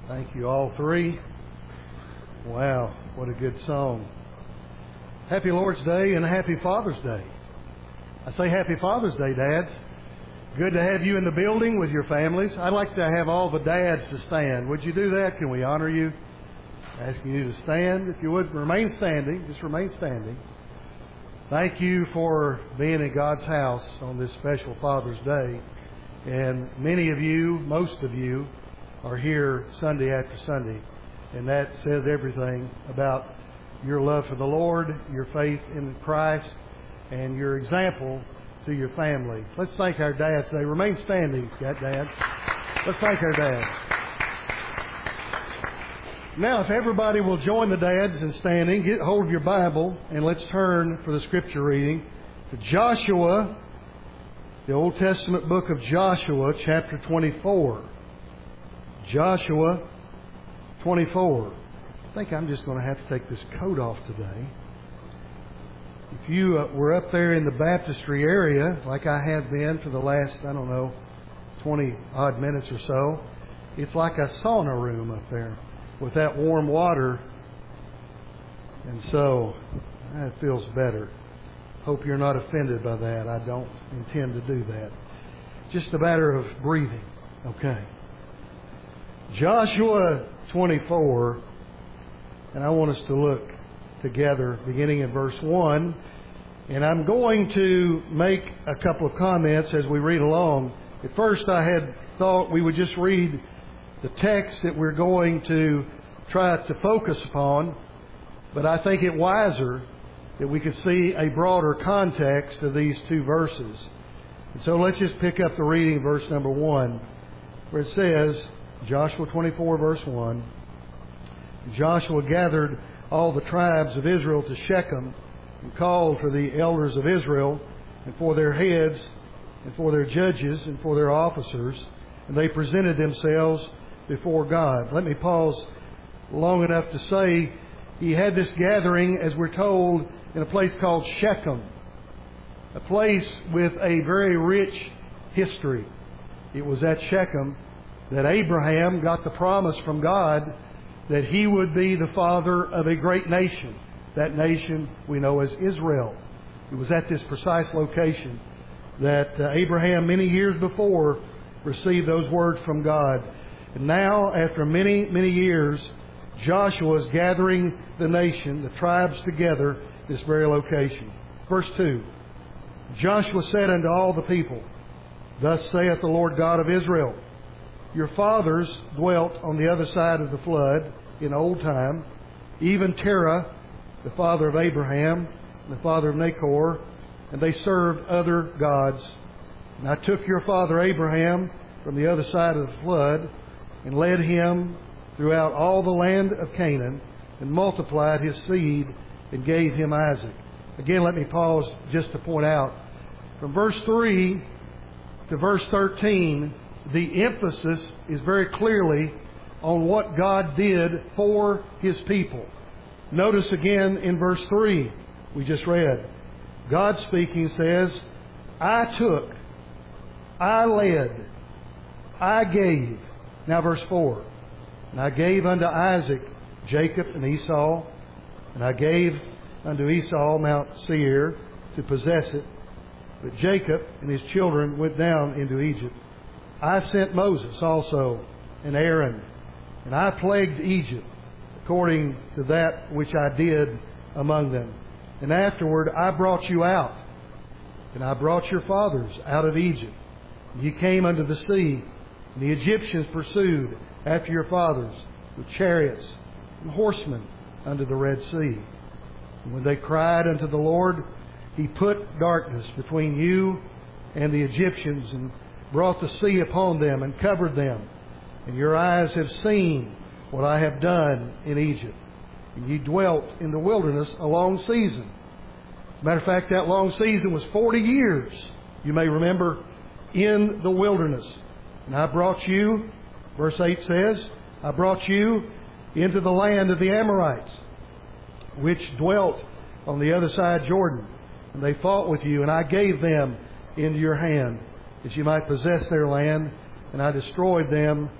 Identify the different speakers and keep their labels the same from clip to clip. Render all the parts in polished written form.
Speaker 1: Thank you, all three. Wow, what a good song. Happy Lord's Day and happy Father's Day. I say happy Father's Day, dads. Good to have you in the building with your families. I'd like to have all the dads to stand. Would you do that? Can we honor you? Asking you to stand. If you would, remain standing. Just remain standing. Thank you for being in God's house on this special Father's Day. And many of you, most of you, are here Sunday after Sunday. And that says everything about your love for the Lord, your faith in Christ, and your example to your family. Let's thank our dads today. Remain standing, Dad. Let's thank our dads. Now, if everybody will join the dads in standing, get hold of your Bible, and let's turn for the scripture reading to Joshua, the Old Testament book of Joshua, chapter 24. Joshua 24. I think I'm just going to have to take this coat off today. If you were up there in the baptistry area, like I have been for the last, 20 odd minutes or so, it's like a sauna room up there with that warm water. And so, it feels better. Hope you're not offended by that. I don't intend to do that. Just a matter of breathing. Okay. Joshua 24, and I want us to look together beginning in verse 1. And I'm going to make a couple of comments as we read along. At first I had thought we would just read the text that we're going to try to focus upon, but I think it wiser that we could see a broader context of these two verses. And so let's just pick up the reading, verse number 1, where it says, Joshua 24, verse 1, Joshua gathered all the tribes of Israel to Shechem and called for the elders of Israel and for their heads and for their judges and for their officers, and they presented themselves before God. Let me pause long enough to say he had this gathering, as we're told, in a place called Shechem, a place with a very rich history. It was at Shechem that Abraham got the promise from God that he would be the father of a great nation. That nation we know as Israel. It was at this precise location that Abraham, many years before, received those words from God. And now, after many, many years, Joshua is gathering the nation, the tribes together, this very location. Verse 2, Joshua said unto all the people, Thus saith the Lord God of Israel, Your fathers dwelt on the other side of the flood in old time, even Terah, the father of Abraham, and the father of Nachor, and they served other gods. And I took your father Abraham from the other side of the flood, and led him throughout all the land of Canaan, and multiplied his seed, and gave him Isaac. Again, let me pause just to point out, from verse 3 to verse 13, the emphasis is very clearly on what God did for His people. Notice again in verse 3, we just read, God speaking says, I took, I led, I gave. Now verse 4, And I gave unto Isaac Jacob and Esau, and I gave unto Esau Mount Seir to possess it. But Jacob and his children went down into Egypt. I sent Moses also and Aaron, and I plagued Egypt according to that which I did among them. And afterward I brought you out, and I brought your fathers out of Egypt. And ye came unto the sea, and the Egyptians pursued after your fathers with chariots and horsemen unto the Red Sea. And when they cried unto the Lord, He put darkness between you and the Egyptians, and brought the sea upon them, and covered them. And your eyes have seen what I have done in Egypt. And ye dwelt in the wilderness a long season. As a matter of fact, that long season was 40 years, you may remember, in the wilderness. And I brought you, verse 8 says, I brought you into the land of the Amorites, which dwelt on the other side Jordan. And they fought with you, and I gave them into your hand, that you might possess their land, and I destroyed them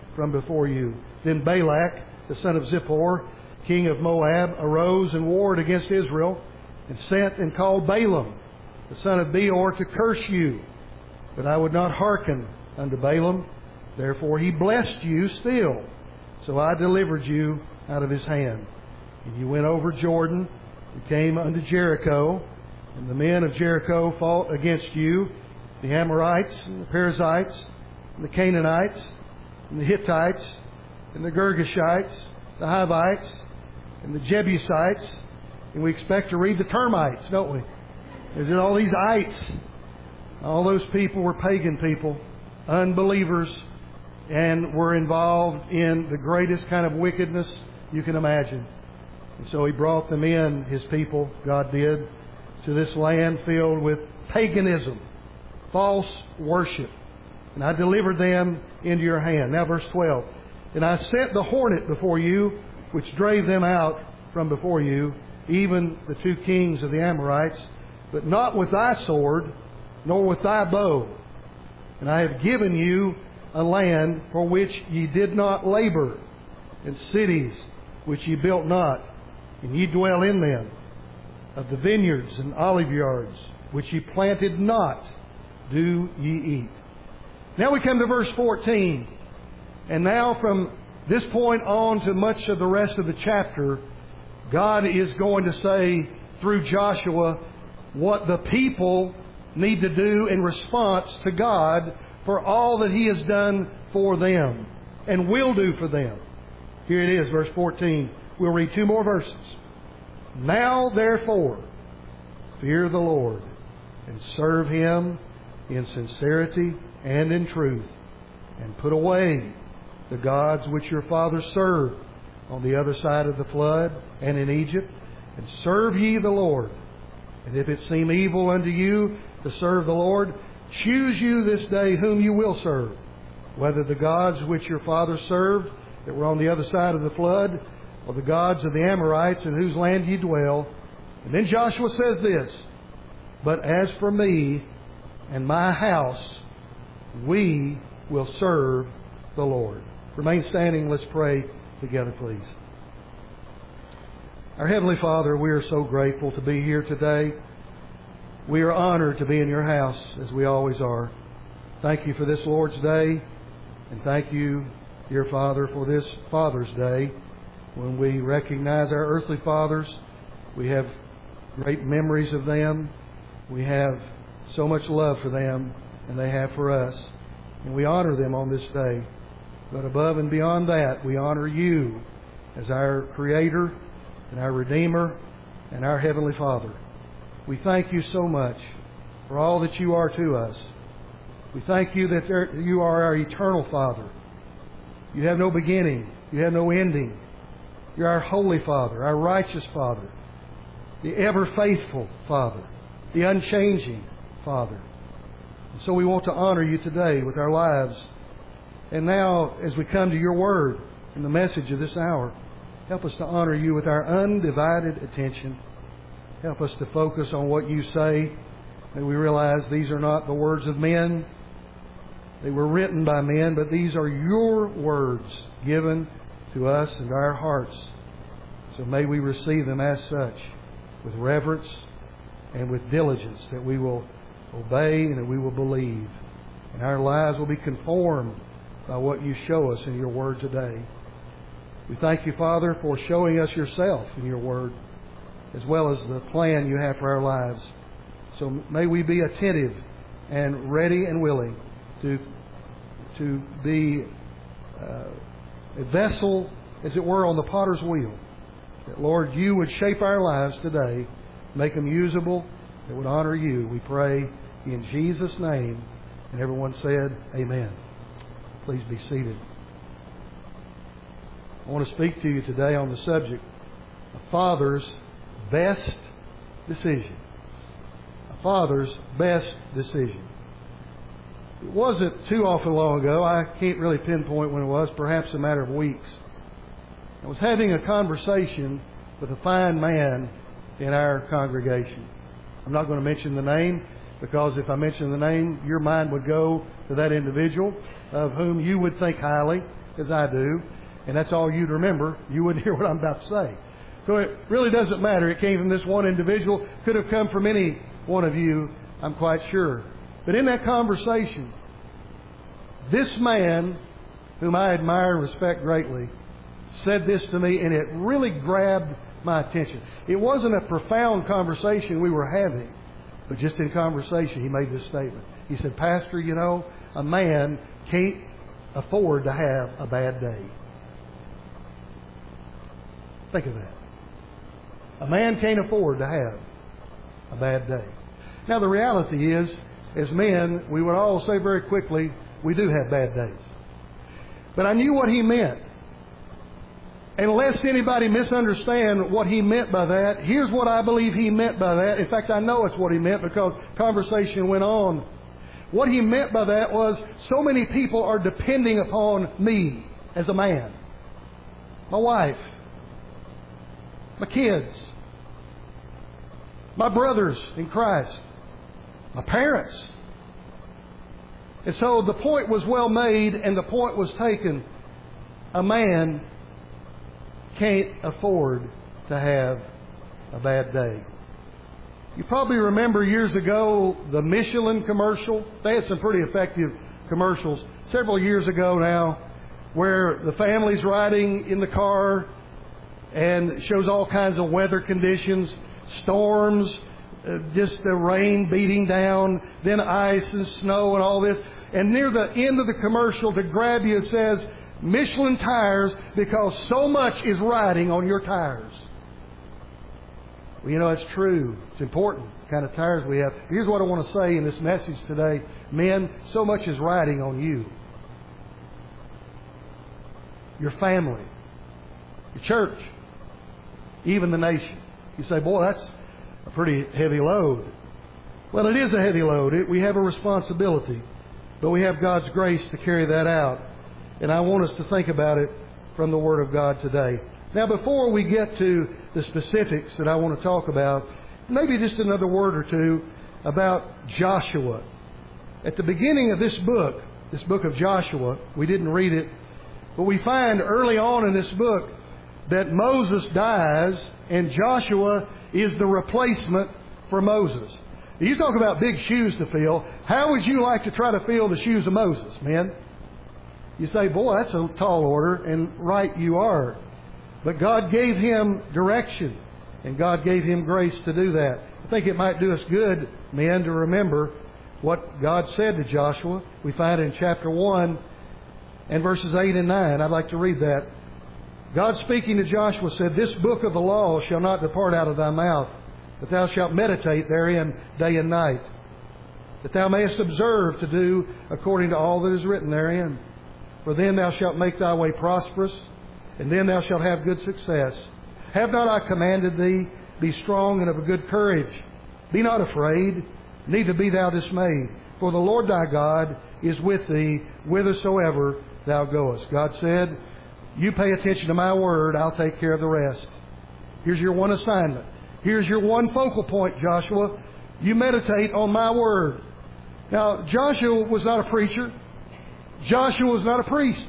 Speaker 1: from before you. Then Balak, the son of Zippor, king of Moab, arose and warred against Israel, and sent and called Balaam, the son of Beor, to curse you. But I would not hearken unto Balaam. Therefore he blessed you still. So I delivered you out of his hand. And you went over Jordan, and came unto Jericho. And the men of Jericho fought against you, the Amorites, and the Perizzites, and the Canaanites, and the Hittites, and the Girgashites, the Hivites, and the Jebusites. And we expect to read the termites, don't we? There's all these ites. All those people were pagan people, unbelievers, and were involved in the greatest kind of wickedness you can imagine. And so he brought them in, his people, God did, to this land filled with paganism, false worship. And I delivered them into your hand. Now verse 12. And I sent the hornet before you, which drave them out from before you, even the two kings of the Amorites, but not with thy sword, nor with thy bow. And I have given you a land for which ye did not labor, and cities which ye built not, and ye dwell in them, of the vineyards and olive yards, which ye planted not, do ye eat. Now we come to verse 14. And now from this point on to much of the rest of the chapter, God is going to say through Joshua what the people need to do in response to God for all that He has done for them and will do for them. Here it is, verse 14. We'll read two more verses. Now therefore, fear the Lord and serve Him in sincerity and in truth, and put away the gods which your fathers served on the other side of the flood and in Egypt, and serve ye the Lord. And if it seem evil unto you to serve the Lord, choose you this day whom you will serve, whether the gods which your fathers served that were on the other side of the flood, or the gods of the Amorites in whose land ye dwell. And then Joshua says this, but as for me and my house, we will serve the Lord. Remain standing. Let's pray together, please. Our Heavenly Father, we are so grateful to be here today. We are honored to be in your house, as we always are. Thank you for this Lord's Day, and thank you, dear Father, for this Father's Day, when we recognize our earthly fathers. We have great memories of them. We have so much love for them, and they have for us. And we honor them on this day. But above and beyond that, we honor you as our Creator and our Redeemer and our Heavenly Father. We thank you so much for all that you are to us. We thank you that you are our eternal Father. You have no beginning. You have no ending. You're our holy Father, our righteous Father, the ever-faithful Father, the unchanging Father. And so we want to honor you today with our lives. And now, as we come to your word and the message of this hour, help us to honor you with our undivided attention. Help us to focus on what you say. May we realize these are not the words of men. They were written by men, but these are your words given to us and our hearts. So may we receive them as such, with reverence and with diligence, that we will obey and that we will believe. And our lives will be conformed by what you show us in your word today. We thank you, Father, for showing us yourself in your word, as well as the plan you have for our lives. So may we be attentive and ready and willing to be a vessel, as it were, on the potter's wheel. That, Lord, you would shape our lives today, make them usable, that would honor you. We pray in Jesus' name. And everyone said, amen. Please be seated. I want to speak to you today on the subject, a father's best decision. A father's best decision. It wasn't too awful long ago. I can't really pinpoint when it was, perhaps a matter of weeks. I was having a conversation with a fine man in our congregation. I'm not going to mention the name, because if I mention the name, your mind would go to that individual of whom you would think highly, as I do, and that's all you'd remember. You wouldn't hear what I'm about to say. So it really doesn't matter. It came from this one individual. Could have come from any one of you, I'm quite sure. But in that conversation, this man, whom I admire and respect greatly, said this to me, and it really grabbed my attention. It wasn't a profound conversation we were having, but just in conversation, he made this statement. He said, Pastor, you know, a man can't afford to have a bad day. Think of that. A man can't afford to have a bad day. Now, the reality is, as men, we would all say very quickly, we do have bad days. But I knew what he meant. And lest anybody misunderstand what he meant by that, here's what I believe he meant by that. In fact, I know it's what he meant because conversation went on. What he meant by that was so many people are depending upon me as a man. My wife. My kids. My brothers in Christ. My parents. And so the point was well made and the point was taken. A man can't afford to have a bad day. You probably remember years ago the Michelin commercial. They had some pretty effective commercials several years ago now, where the family's riding in the car and it shows all kinds of weather conditions, storms, just the rain beating down, then ice and snow and all this. And near the end of the commercial, to grab you, it says, Michelin tires, because so much is riding on your tires. Well, you know, it's true. It's important, the kind of tires we have. Here's what I want to say in this message today. Men, so much is riding on you. Your family, your church, even the nation. You say, boy, that's a pretty heavy load. Well, it is a heavy load. We have a responsibility, but we have God's grace to carry that out. And I want us to think about it from the Word of God today. Now, before we get to the specifics that I want to talk about, maybe just another word or two about Joshua. At the beginning of this book of Joshua, we didn't read it, but we find early on in this book that Moses dies and Joshua is the replacement for Moses. You talk about big shoes to fill. How would you like to try to fill the shoes of Moses, men? You say, boy, that's a tall order, and right you are. But God gave him direction, and God gave him grace to do that. I think it might do us good, men, to remember what God said to Joshua. We find it in chapter 1 and verses 8 and 9. I'd like to read that. God speaking to Joshua said, This book of the law shall not depart out of thy mouth, but thou shalt meditate therein day and night, that thou mayest observe to do according to all that is written therein. For then thou shalt make thy way prosperous, and then thou shalt have good success. Have not I commanded thee? Be strong and of a good courage. Be not afraid, neither be thou dismayed. For the Lord thy God is with thee whithersoever thou goest. God said, you pay attention to my word, I'll take care of the rest. Here's your one assignment. Here's your one focal point, Joshua. You meditate on my word. Now, Joshua was not a preacher. Joshua was not a priest.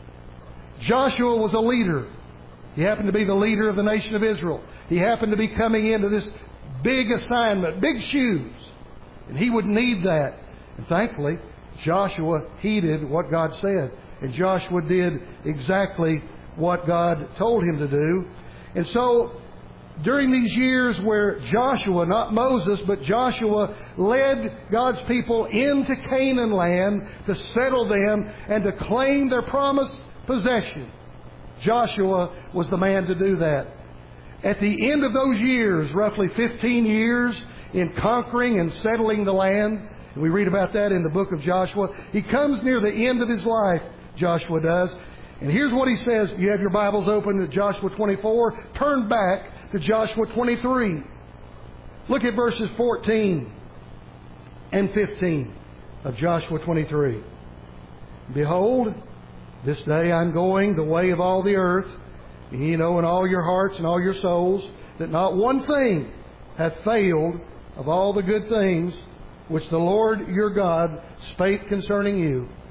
Speaker 1: Joshua was a leader. He happened to be the leader of the nation of Israel. He happened to be coming into this big assignment, big shoes. And he would need that. And thankfully, Joshua heeded what God said. And Joshua did exactly what God told him to do. And so, during these years where Joshua, not Moses, but Joshua led God's people into Canaan land to settle them and to claim their promised possession, Joshua was the man to do that. At the end of those years, roughly 15 years in conquering and settling the land, and we read about that in the book of Joshua, he comes near the end of his life, Joshua does. And here's what he says. You have your Bibles open to Joshua 24. Turn back to Joshua 23. Look at verses 14 and 15 of Joshua 23. Behold, this day I'm going the way of all the earth, and ye know in all your hearts and all your souls that not one thing hath failed of all the good things which the Lord your God spake concerning you.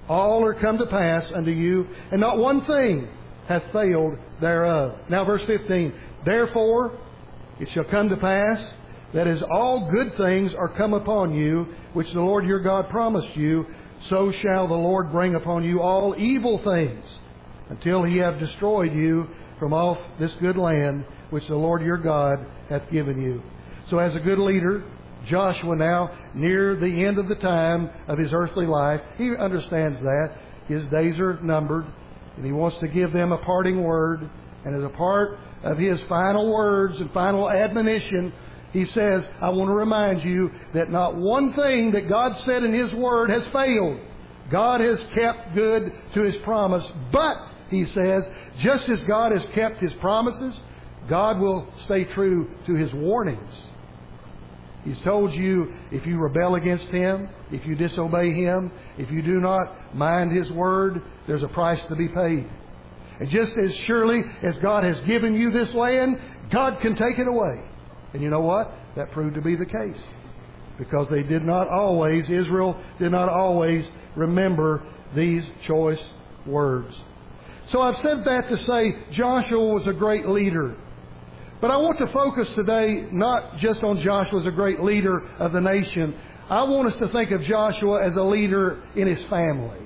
Speaker 1: All are come to pass unto you, and not one thing hath failed thereof. Now verse 15. Therefore it shall come to pass that as all good things are come upon you, which the Lord your God promised you, so shall the Lord bring upon you all evil things, until He have destroyed you from off this good land, which the Lord your God hath given you. So as a good leader, Joshua now, near the end of the time of his earthly life, he understands that. His days are numbered, and he wants to give them a parting word. And as a part of his final words and final admonition, he says, I want to remind you that not one thing that God said in His Word has failed. God has kept good to His promise. But, he says, just as God has kept His promises, God will stay true to His warnings. He's told you, if you rebel against Him, if you disobey Him, if you do not mind His Word, there's a price to be paid. And just as surely as God has given you this land, God can take it away. And you know what? That proved to be the case. Because they did not always, Israel did not always remember these choice words. So I've said that to say Joshua was a great leader. But I want to focus today not just on Joshua as a great leader of the nation. I want us to think of Joshua as a leader in his family.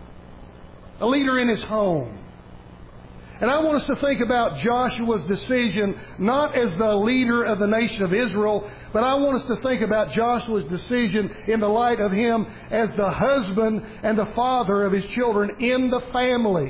Speaker 1: A leader in his home. And I want us to think about Joshua's decision not as the leader of the nation of Israel, but I want us to think about Joshua's decision in the light of him as the husband and the father of his children in the family.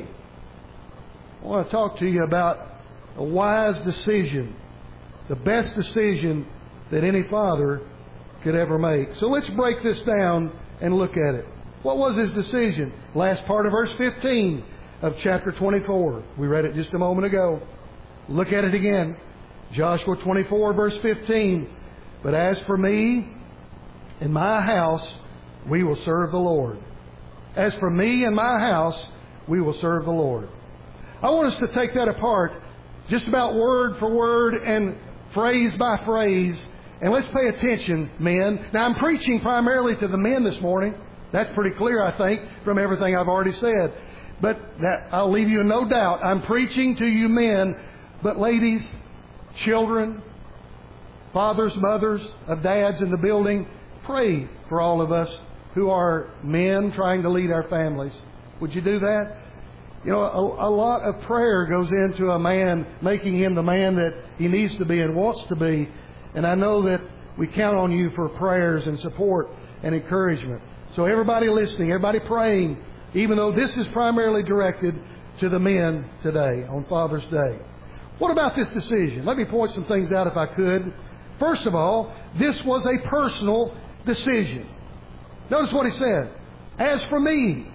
Speaker 1: I want to talk to you about a wise decision, the best decision that any father could ever make. So let's break this down and look at it. What was his decision? Last part of verse 15 of chapter 24. We read it just a moment ago. Look at it again. Joshua 24 verse 15. But as for me and my house, we will serve the Lord. As for me and my house, we will serve the Lord. I want us to take that apart just about word for word and phrase by phrase. And let's pay attention, men. Now I'm preaching primarily to the men this morning. That's pretty clear, I think, from everything I've already said. But that I'll leave you in no doubt. I'm preaching to you men, but ladies, children, fathers, mothers, of dads in the building, pray for all of us who are men trying to lead our families. Would you do that? You know, a lot of prayer goes into a man, making him the man that he needs to be and wants to be. And I know that we count on you for prayers and support and encouragement. So everybody listening, everybody praying, even though this is primarily directed to the men today on Father's Day. What about this decision? Let me point some things out if I could. First of all, this was a personal decision. Notice what he said. As for me,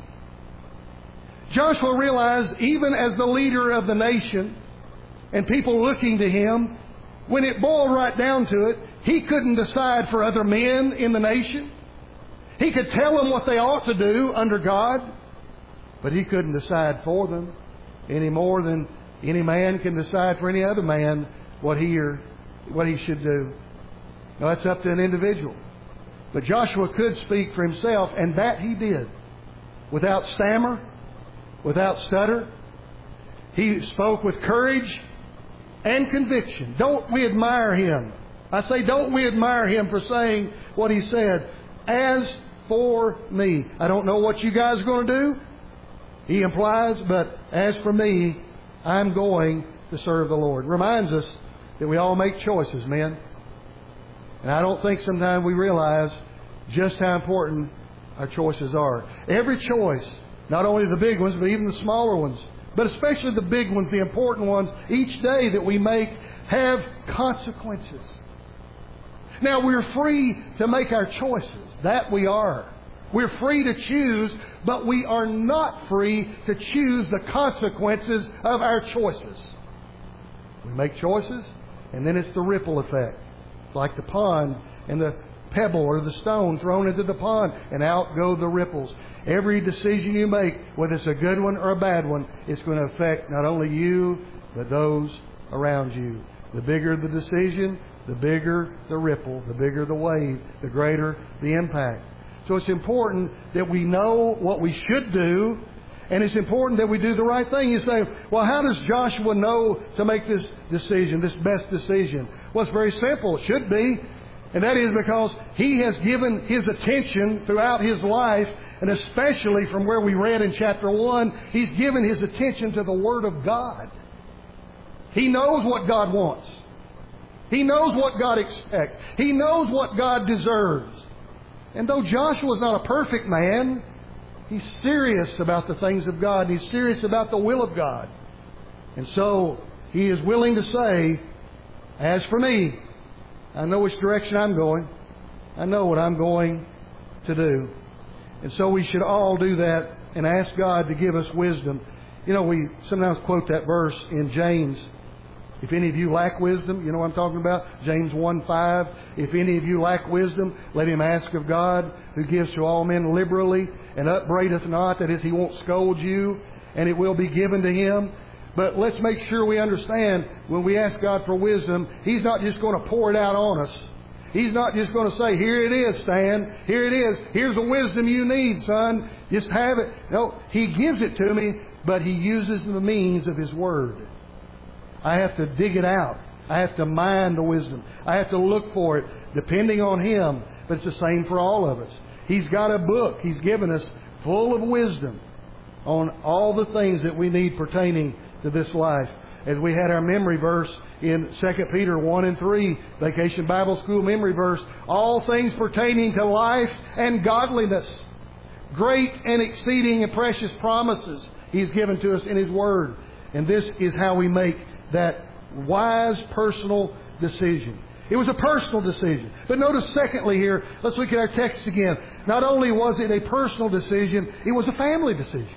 Speaker 1: Joshua realized even as the leader of the nation and people looking to him, when it boiled right down to it, he couldn't decide for other men in the nation. He could tell them what they ought to do under God, but he couldn't decide for them any more than any man can decide for any other man what he should do. Now, that's up to an individual. But Joshua could speak for himself, and that he did. Without stammer, without stutter. He spoke with courage and conviction. Don't we admire him? I say, don't we admire him for saying what he said? As for me. I don't know what you guys are going to do, he implies, but as for me, I'm going to serve the Lord. Reminds us that we all make choices, men. And I don't think sometimes we realize just how important our choices are. Every choice, not only the big ones, but even the smaller ones, but especially the big ones, the important ones, each day that we make have consequences. Now, we're free to make our choices. That we are. We're free to choose, but we are not free to choose the consequences of our choices. We make choices, and then it's the ripple effect. It's like the pond and the pebble or the stone thrown into the pond, and out go the ripples. Every decision you make, whether it's a good one or a bad one, it's going to affect not only you, but those around you. The bigger the decision, the bigger the ripple, the bigger the wave, the greater the impact. So it's important that we know what we should do, and it's important that we do the right thing. You say, well, how does Joshua know to make this decision, this best decision? Well, it's very simple. It should be. And that is because he has given his attention throughout his life, and especially from where we read in chapter 1, he's given his attention to the Word of God. He knows what God wants. He knows what God expects. He knows what God deserves. And though Joshua is not a perfect man, he's serious about the things of God. He's serious about the will of God. And so he is willing to say, as for me, I know which direction I'm going. I know what I'm going to do. And so we should all do that and ask God to give us wisdom. You know, we sometimes quote that verse in James. If any of you lack wisdom, you know what I'm talking about? James 1:5. If any of you lack wisdom, let him ask of God, who gives to all men liberally and upbraideth not. That is, he won't scold you, and it will be given to him. But let's make sure we understand, when we ask God for wisdom, he's not just going to pour it out on us. He's not just going to say, here it is, Stan. Here it is. Here's the wisdom you need, son. Just have it. No, he gives it to me, but he uses the means of his Word. I have to dig it out. I have to mine the wisdom. I have to look for it, depending on him. But it's the same for all of us. He's got a book he's given us full of wisdom on all the things that we need pertaining to this life. As we had our memory verse in 2 Peter 1 and 3, Vacation Bible School memory verse, all things pertaining to life and godliness, great and exceeding and precious promises he's given to us in his Word. And this is how we make that wise personal decision. It was a personal decision. But notice secondly here, let's look at our text again. Not only was it a personal decision, it was a family decision.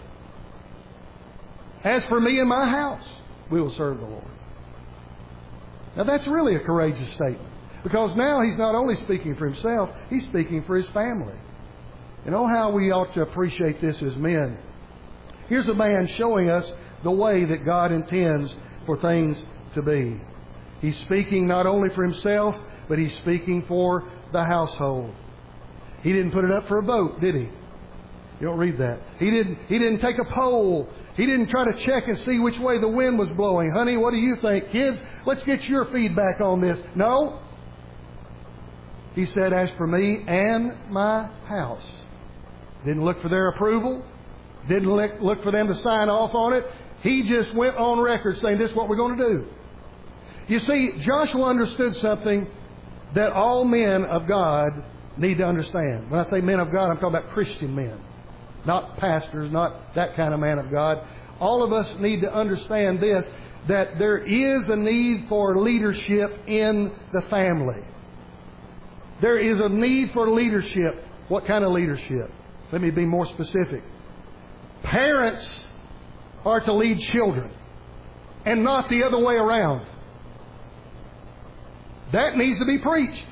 Speaker 1: As for me and my house, we will serve the Lord. Now that's really a courageous statement. Because now he's not only speaking for himself, he's speaking for his family. And oh, how we ought to appreciate this as men. Here's a man showing us the way that God intends for things to be. He's speaking not only for himself, but he's speaking for the household. He didn't put it up for a vote, did he? You don't read that. He didn't take a poll. He didn't try to check and see which way the wind was blowing. Honey, what do you think? Kids, let's get your feedback on this. No. He said, as for me and my house. Didn't look for their approval. Didn't look for them to sign off on it. He just went on record saying, this is what we're going to do. You see, Joshua understood something that all men of God need to understand. When I say men of God, I'm talking about Christian men. Not pastors, not that kind of man of God. All of us need to understand this, that there is a need for leadership in the family. There is a need for leadership. What kind of leadership? Let me be more specific. Parents are to lead children, and not the other way around. That needs to be preached.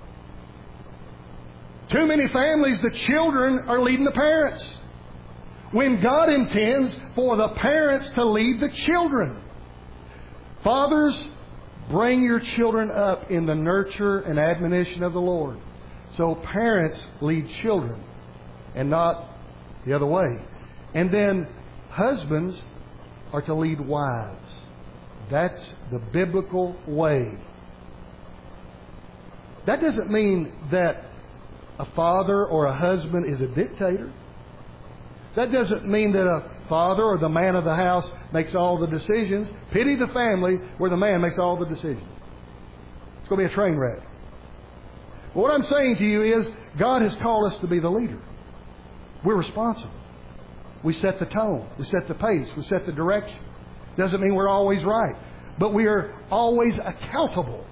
Speaker 1: Too many families, the children are leading the parents, when God intends for the parents to lead the children. Fathers, bring your children up in the nurture and admonition of the Lord. So parents lead children and not the other way. And then husbands are to lead wives. That's the biblical way. That doesn't mean that a father or a husband is a dictator. That doesn't mean that a father or the man of the house makes all the decisions. Pity the family where the man makes all the decisions. It's going to be a train wreck. But what I'm saying to you is, God has called us to be the leader. We're responsible. We set the tone. We set the pace. We set the direction. Doesn't mean we're always right. But we are always accountable.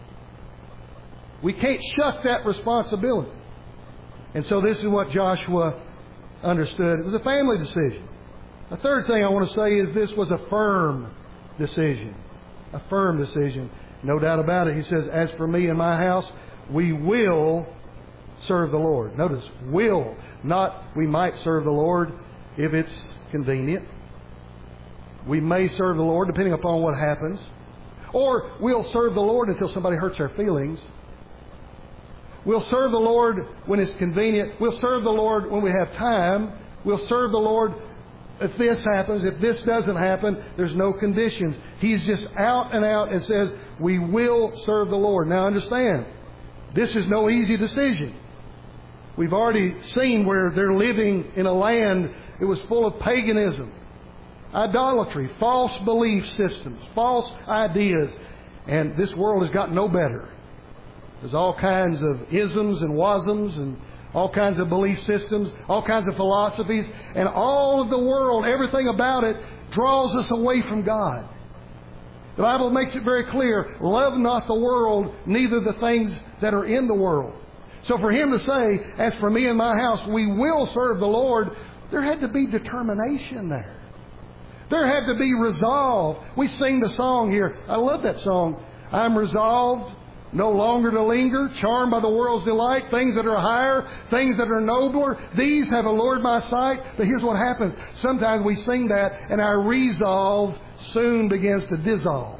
Speaker 1: We can't shuck that responsibility. And so this is what Joshua understood. It was a family decision. The third thing I want to say is this was a firm decision. A firm decision. No doubt about it. He says, as for me and my house, we will serve the Lord. Notice, will. Not we might serve the Lord if it's convenient. We may serve the Lord depending upon what happens. Or we'll serve the Lord until somebody hurts our feelings. We'll serve the Lord when it's convenient. We'll serve the Lord when we have time. We'll serve the Lord if this happens. If this doesn't happen, there's no conditions. He's just out and out and says, we will serve the Lord. Now understand, this is no easy decision. We've already seen where they're living in a land that was full of paganism, idolatry, false belief systems, false ideas. And this world has gotten no better. There's all kinds of isms and wasms and all kinds of belief systems, all kinds of philosophies, and all of the world, everything about it, draws us away from God. The Bible makes it very clear, love not the world, neither the things that are in the world. So for Him to say, as for me and my house, we will serve the Lord, there had to be determination there. There had to be resolve. We sing the song here. I love that song. I'm resolved no longer to linger, charmed by the world's delight, things that are higher, things that are nobler. These have allured my sight. But here's what happens. Sometimes we sing that and our resolve soon begins to dissolve.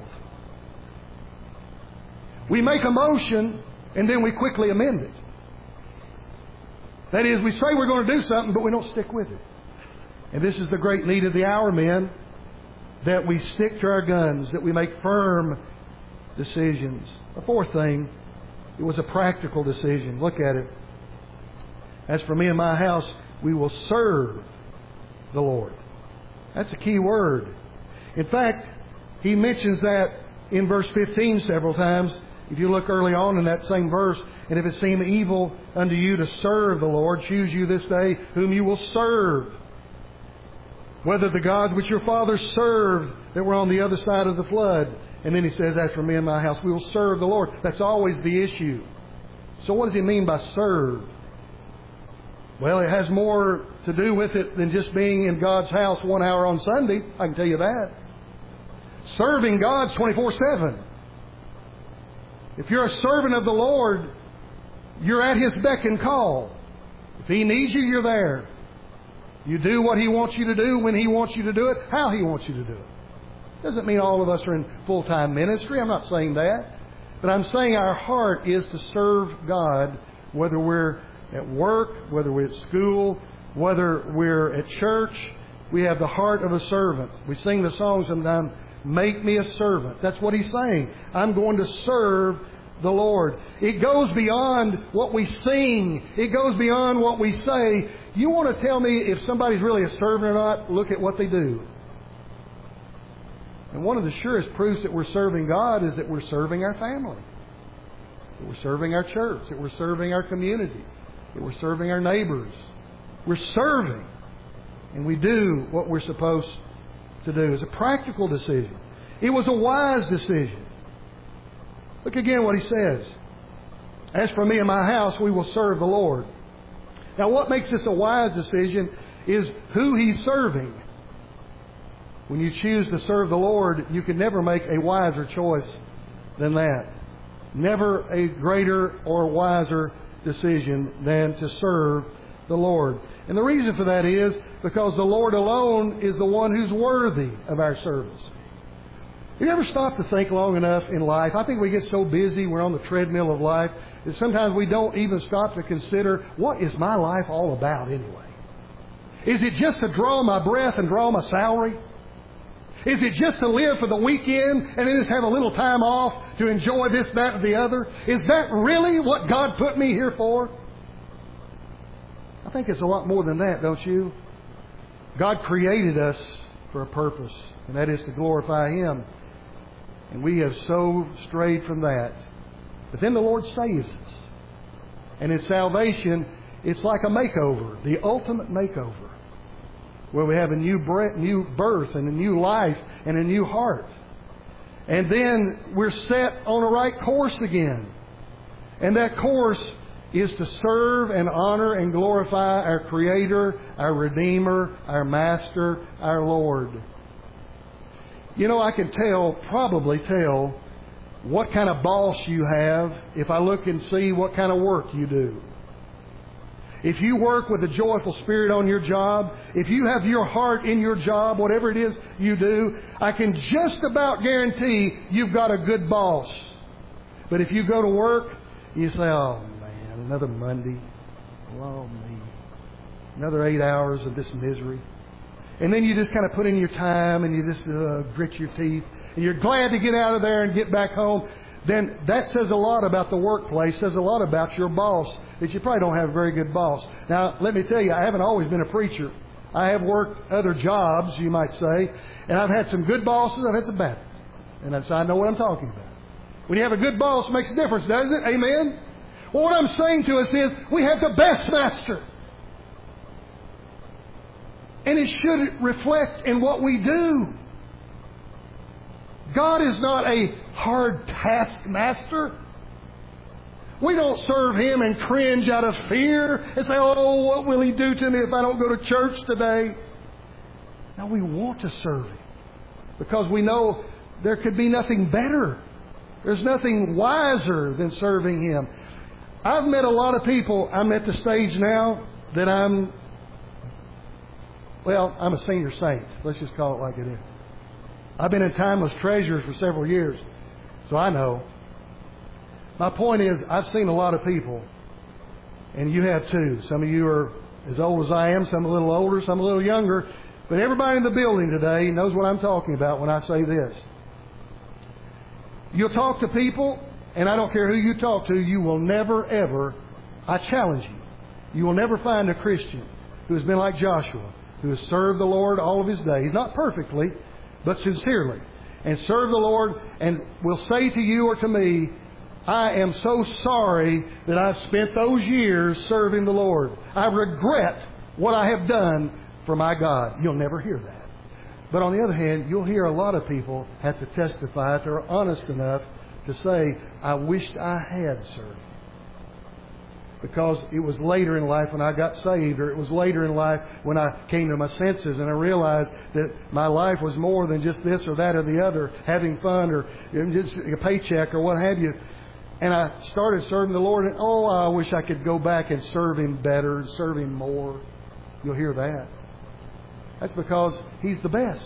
Speaker 1: We make a motion and then we quickly amend it. That is, we say we're going to do something, but we don't stick with it. And this is the great need of the hour, men, that we stick to our guns, that we make firm decisions. The fourth thing, it was a practical decision. Look at it. As for me and my house, we will serve the Lord. That's a key word. In fact, he mentions that in verse 15 several times. If you look early on in that same verse, and if it seem evil unto you to serve the Lord, choose you this day whom you will serve. Whether the gods which your fathers served that were on the other side of the flood. And then he says, as for me and my house, we will serve the Lord. That's always the issue. So what does he mean by serve? Well, it has more to do with it than just being in God's house 1 hour on Sunday. I can tell you that. Serving God's 24/7. If you're a servant of the Lord, you're at His beck and call. If He needs you, you're there. You do what He wants you to do, when He wants you to do it, how He wants you to do it. Doesn't mean all of us are in full-time ministry. I'm not saying that. But I'm saying our heart is to serve God, whether we're at work, whether we're at school, whether we're at church. We have the heart of a servant. We sing the song sometimes, make me a servant. That's what he's saying. I'm going to serve the Lord. It goes beyond what we sing. It goes beyond what we say. You want to tell me if somebody's really a servant or not? Look at what they do. And one of the surest proofs that we're serving God is that we're serving our family. That we're serving our church. That we're serving our community. That we're serving our neighbors. We're serving. And we do what we're supposed to do. It's a practical decision. It was a wise decision. Look again what he says. As for me and my house, we will serve the Lord. Now what makes this a wise decision is who he's serving. When you choose to serve the Lord, you can never make a wiser choice than that. Never a greater or wiser decision than to serve the Lord. And the reason for that is because the Lord alone is the one who's worthy of our service. Have you ever stopped to think long enough in life? I think we get so busy, we're on the treadmill of life, that sometimes we don't even stop to consider, what is my life all about anyway? Is it just to draw my breath and draw my salary? Is it just to live for the weekend and then just have a little time off to enjoy this, that, or the other? Is that really what God put me here for? I think it's a lot more than that, don't you? God created us for a purpose, and that is to glorify Him. And we have so strayed from that. But then the Lord saves us. And in salvation, it's like a makeover, the ultimate makeover, where we have a new birth and a new life and a new heart. And then we're set on a right course again. And that course is to serve and honor and glorify our Creator, our Redeemer, our Master, our Lord. You know, I can probably tell what kind of boss you have if I look and see what kind of work you do. If you work with a joyful spirit on your job, if you have your heart in your job, whatever it is you do, I can just about guarantee you've got a good boss. But if you go to work, you say, oh man, another Monday. Oh, me. Another 8 hours of this misery. And then you just kind of put in your time and you just grit your teeth. And you're glad to get out of there and get back home. Then that says a lot about the workplace, says a lot about your boss, that you probably don't have a very good boss. Now, let me tell you, I haven't always been a preacher. I have worked other jobs, you might say, and I've had some good bosses, I've had some bad ones. And so I know what I'm talking about. When you have a good boss, it makes a difference, doesn't it? Amen? Well, what I'm saying to us is, we have the best master. And it should reflect in what we do. God is not a hard taskmaster. We don't serve Him and cringe out of fear and say, oh, what will He do to me if I don't go to church today? Now, we want to serve Him because we know there could be nothing better. There's nothing wiser than serving Him. I've met a lot of people. I'm at the stage now that I'm a senior saint. Let's just call it like it is. I've been in Timeless Treasures for several years, so I know. My point is, I've seen a lot of people, and you have too. Some of you are as old as I am, some a little older, some a little younger, but everybody in the building today knows what I'm talking about when I say this. You'll talk to people, and I don't care who you talk to, you will never, ever, I challenge you, you will never find a Christian who has been like Joshua, who has served the Lord all of his days, not perfectly, but sincerely, and serve the Lord, and will say to you or to me, I am so sorry that I've spent those years serving the Lord. I regret what I have done for my God. You'll never hear that. But on the other hand, you'll hear a lot of people have to testify if they're honest enough to say, I wished I had served. Because it was later in life when I got saved, or it was later in life when I came to my senses and I realized that my life was more than just this or that or the other, having fun or just a paycheck or what have you. And I started serving the Lord, and I wish I could go back and serve Him better and serve Him more. You'll hear that. That's because He's the best.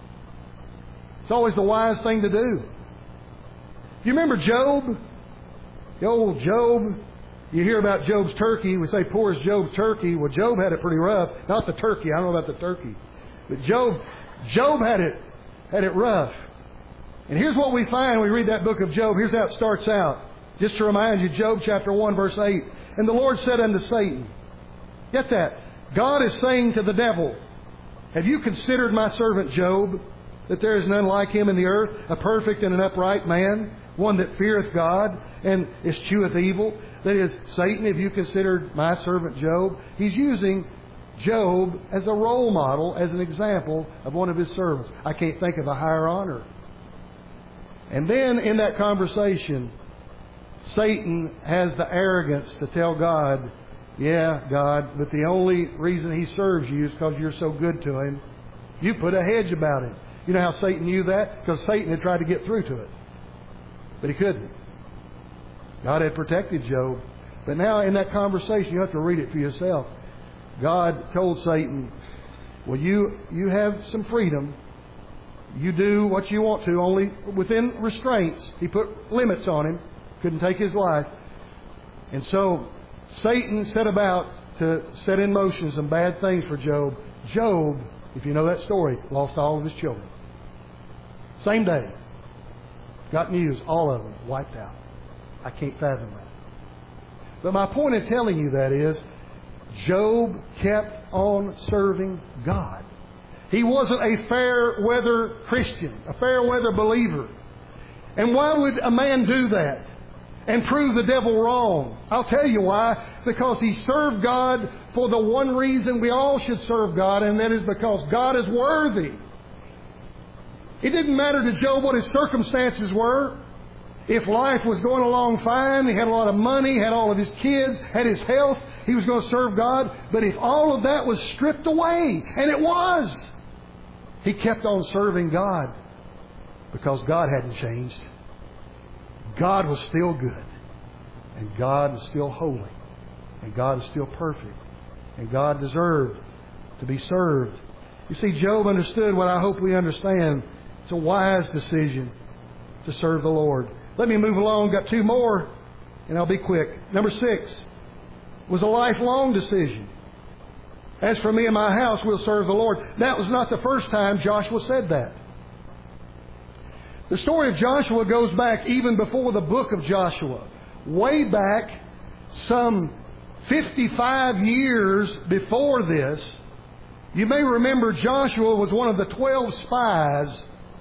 Speaker 1: It's always the wise thing to do. You remember Job? The old Job. You hear about Job's turkey. We say, poor is Job's turkey. Well, Job had it pretty rough. Not the turkey. I don't know about the turkey. But Job had it rough. And here's what we find when we read that book of Job. Here's how it starts out. Just to remind you, Job chapter 1, verse 8. And the Lord said unto Satan, get that, God is saying to the devil, have you considered my servant Job, that there is none like him in the earth, a perfect and an upright man, one that feareth God and escheweth evil? That is, Satan, have you considered my servant Job? He's using Job as a role model, as an example of one of his servants. I can't think of a higher honor. And then in that conversation, Satan has the arrogance to tell God, yeah, God, but the only reason he serves you is because you're so good to him. You put a hedge about him. You know how Satan knew that? Because Satan had tried to get through to it. But he couldn't. God had protected Job. But now in that conversation, you have to read it for yourself. God told Satan, well, you have some freedom. You do what you want to, only within restraints. He put limits on him. Couldn't take his life. And so Satan set about to set in motion some bad things for Job. Job, if you know that story, lost all of his children. Same day. Got news, all of them wiped out. I can't fathom that. But my point in telling you that is, Job kept on serving God. He wasn't a fair weather Christian, a fair weather believer. And why would a man do that and prove the devil wrong? I'll tell you why. Because he served God for the one reason we all should serve God, and that is because God is worthy. It didn't matter to Job what his circumstances were. If life was going along fine, he had a lot of money, had all of his kids, had his health, he was going to serve God. But if all of that was stripped away, and it was, he kept on serving God because God hadn't changed. God was still good, and God was still holy, and God is still perfect, and God deserved to be served. You see, Job understood what I hope we understand. It's a wise decision to serve the Lord. Let me move along. Got two more, and I'll be quick. Number 6, was a lifelong decision. As for me and my house, we'll serve the Lord. That was not the first time Joshua said that. The story of Joshua goes back even before the book of Joshua. Way back, some 55 years before this, you may remember Joshua was one of the 12 spies,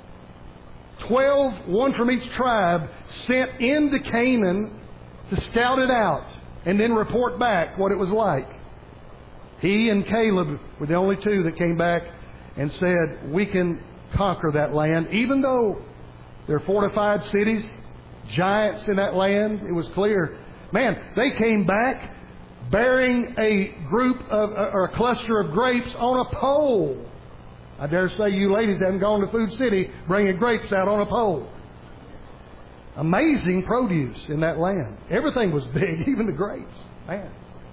Speaker 1: 12, one from each tribe, sent into Canaan to scout it out and then report back what it was like. He and Caleb were the only two that came back and said, we can conquer that land, even though there are fortified cities, giants in that land. It was clear. Man, they came back bearing a group of, or a cluster of grapes on a pole. I dare say you ladies haven't gone to Food City bringing grapes out on a pole. Amazing produce in that land. Everything was big, even the grapes. Man.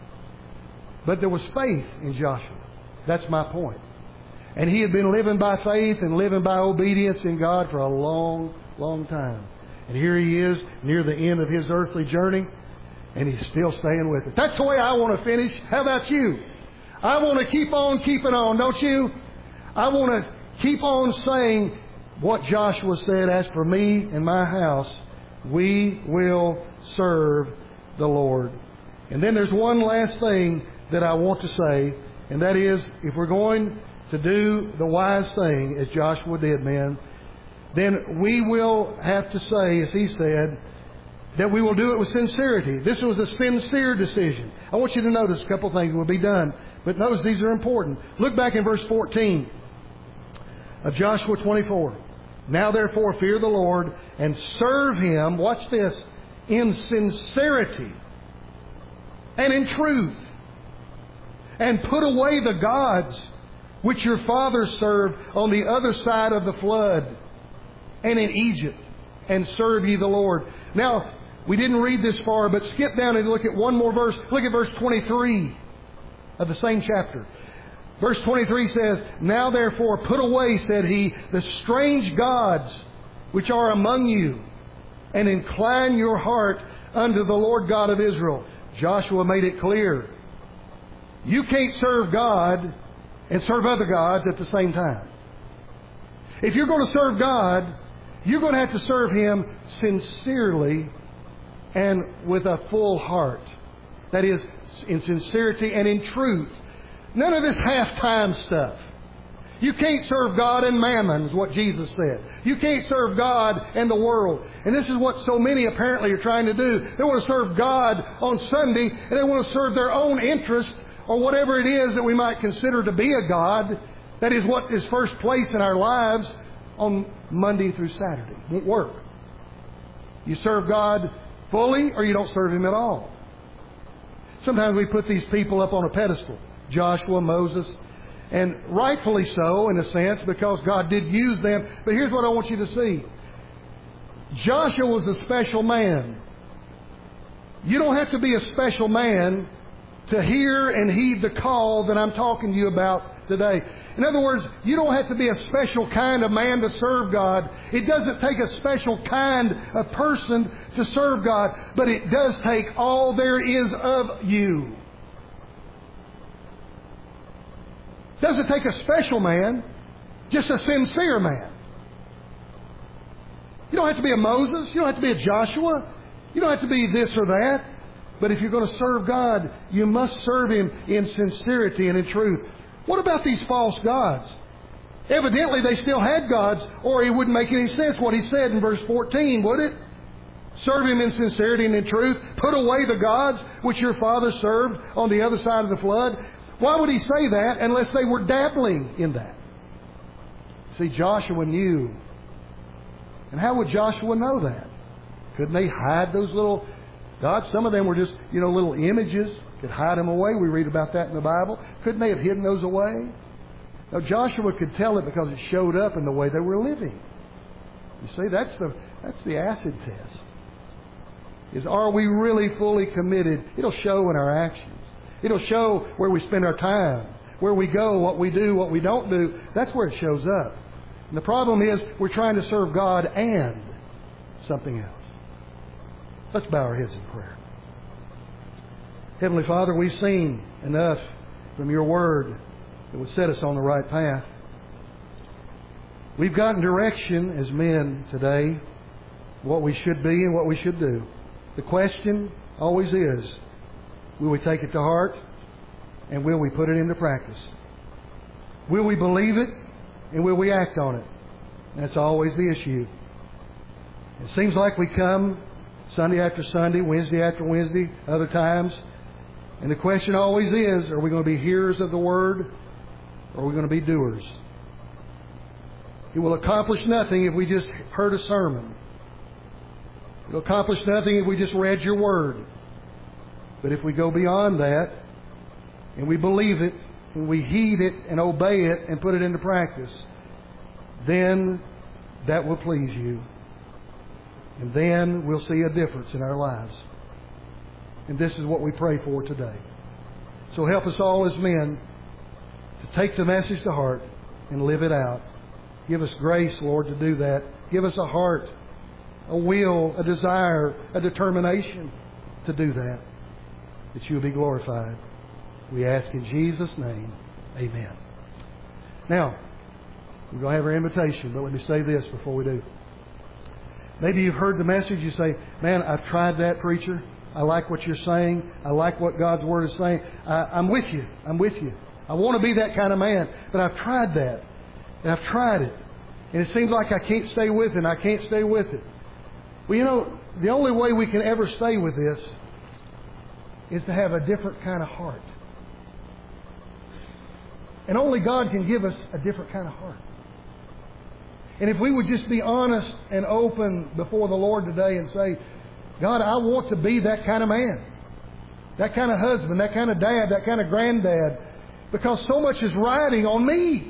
Speaker 1: But there was faith in Joshua. That's my point. And he had been living by faith and living by obedience in God for a long, long time. And here he is near the end of his earthly journey, and he's still staying with it. That's the way I want to finish. How about you? I want to keep on keeping on, don't you? I want to keep on saying what Joshua said, as for me and my house, we will serve the Lord. And then there's one last thing that I want to say, and that is, if we're going to do the wise thing, as Joshua did, men, then we will have to say, as he said, that we will do it with sincerity. This was a sincere decision. I want you to notice a couple things. We'll be done. But notice these are important. Look back in verse 14 of Joshua 24. Now therefore fear the Lord and serve Him, watch this, in sincerity and in truth. And put away the gods which your fathers served on the other side of the flood and in Egypt, and serve ye the Lord. Now, we didn't read this far, but skip down and look at one more verse. Look at verse 23 of the same chapter. Verse 23 says, Now therefore put away, said he, the strange gods which are among you, and incline your heart unto the Lord God of Israel. Joshua made it clear. You can't serve God and serve other gods at the same time. If you're going to serve God, you're going to have to serve Him sincerely and with a full heart. That is, in sincerity and in truth. None of this half-time stuff. You can't serve God and mammon, is what Jesus said. You can't serve God and the world. And this is what so many apparently are trying to do. They want to serve God on Sunday, and they want to serve their own interest, or whatever it is that we might consider to be a God. That is what is first place in our lives on Monday through Saturday. It won't work. You serve God fully, or you don't serve Him at all. Sometimes we put these people up on a pedestal. Joshua, Moses, and rightfully so in a sense, because God did use them. But here's what I want you to see. Joshua was a special man. You don't have to be a special man to hear and heed the call that I'm talking to you about today. In other words, you don't have to be a special kind of man to serve God. It doesn't take a special kind of person to serve God, but it does take all there is of you. It doesn't take a special man, just a sincere man. You don't have to be a Moses. You don't have to be a Joshua. You don't have to be this or that. But if you're going to serve God, you must serve Him in sincerity and in truth. What about these false gods? Evidently they still had gods, or it wouldn't make any sense what he said in verse 14, would it? Serve Him in sincerity and in truth. Put away the gods which your fathers served on the other side of the flood. Why would he say that unless they were dabbling in that? See, Joshua knew. And how would Joshua know that? Couldn't they hide those little gods? Some of them were just, little images. Could hide them away. We read about that in the Bible. Couldn't they have hidden those away? Now, Joshua could tell it because it showed up in the way they were living. You see, that's the acid test. Is, are we really fully committed? It'll show in our actions. It'll show where we spend our time, where we go, what we do, what we don't do. That's where it shows up. And the problem is we're trying to serve God and something else. Let's bow our heads in prayer. Heavenly Father, we've seen enough from your word that would set us on the right path. We've gotten direction as men today, what we should be and what we should do. The question always is, will we take it to heart and will we put it into practice? Will we believe it and will we act on it? That's always the issue. It seems like we come Sunday after Sunday, Wednesday after Wednesday, other times, and the question always is, are we going to be hearers of the Word or are we going to be doers? It will accomplish nothing if we just heard a sermon. It will accomplish nothing if we just read your Word. But if we go beyond that and we believe it and we heed it and obey it and put it into practice, then that will please you. And then we'll see a difference in our lives. And this is what we pray for today. So help us all as men to take the message to heart and live it out. Give us grace, Lord, to do that. Give us a heart, a will, a desire, a determination to do that, that you will be glorified. We ask in Jesus' name, amen. Now, we're going to have our invitation, but let me say this before we do. Maybe you've heard the message, you say, man, I've tried that, preacher. I like what you're saying. I like what God's Word is saying. I'm with you. I'm with you. I want to be that kind of man, but I've tried that. And I've tried it. And it seems like I can't stay with it. I can't stay with it. Well, you know, the only way we can ever stay with this is to have a different kind of heart. And only God can give us a different kind of heart. And if we would just be honest and open before the Lord today and say, God, I want to be that kind of man, that kind of husband, that kind of dad, that kind of granddad, because so much is riding on me.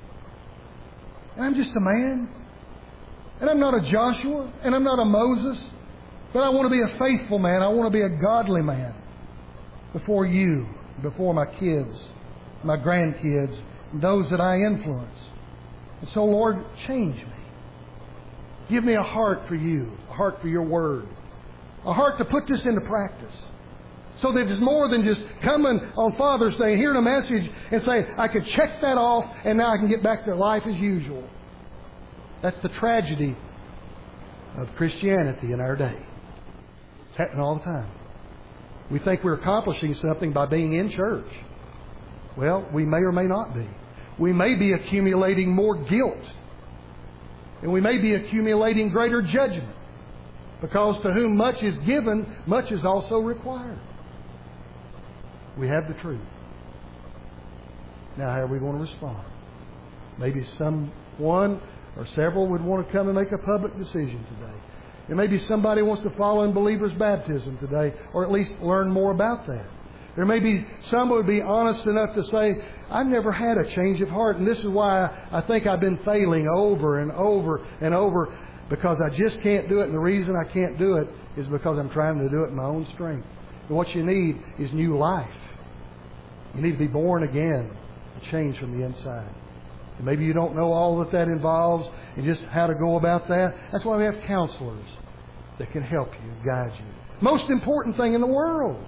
Speaker 1: And I'm just a man. And I'm not a Joshua. And I'm not a Moses. But I want to be a faithful man. I want to be a godly man before you, before my kids, my grandkids, and those that I influence. And so, Lord, change me. Give me a heart for you, a heart for your word, a heart to put this into practice. So that it's more than just coming on Father's Day, hearing a message and say, I can check that off and now I can get back to life as usual. That's the tragedy of Christianity in our day. It's happening all the time. We think we're accomplishing something by being in church. Well, we may or may not be. We may be accumulating more guilt. And we may be accumulating greater judgment. Because to whom much is given, much is also required. We have the truth. Now, how are we going to respond? Maybe someone or several would want to come and make a public decision today. And maybe somebody wants to follow in believer's baptism today, or at least learn more about that. There may be some who would be honest enough to say, I've never had a change of heart, and this is why I think I've been failing over and over and over, because I just can't do it. And the reason I can't do it is because I'm trying to do it in my own strength. And what you need is new life. You need to be born again and changed from the inside. And maybe you don't know all that that involves and just how to go about that. That's why we have counselors that can help you, guide you. Most important thing in the world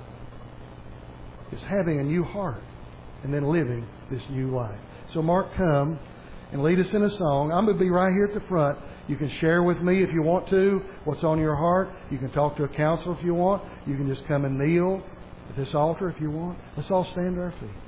Speaker 1: is having a new heart and then living this new life. So Mark, come and lead us in a song. I'm going to be right here at the front. You can share with me if you want to what's on your heart. You can talk to a counselor if you want. You can just come and kneel at this altar if you want. Let's all stand to our feet.